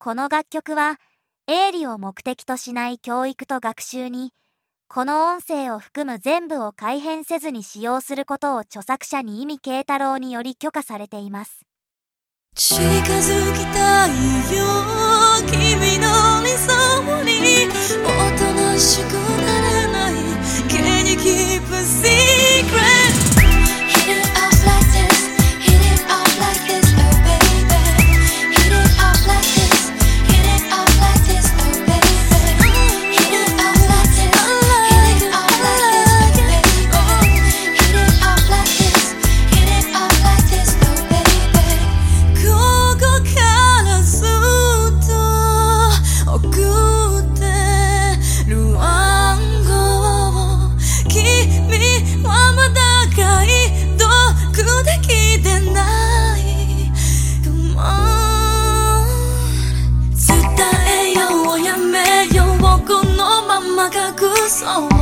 この楽曲は営利を目的としない教育と学習に、この音声を含む全部を改変せずに使用することを著作者に意味慶太郎により許可されています。 近づきたいよ君の理想に、おとなしくなれない Can you keep a secret? Hit it off like this, hit it off like this, oh baby. Hit it off like this, hit it off like this, oh baby. Hit it off like this, hit it off like this, oh baby. Hit it off like this, hit it off like this, oh baby. ここからずっと送ってる暗号を、君はまだ解読できてない。Come on 伝えようやめようこのまま隠そう。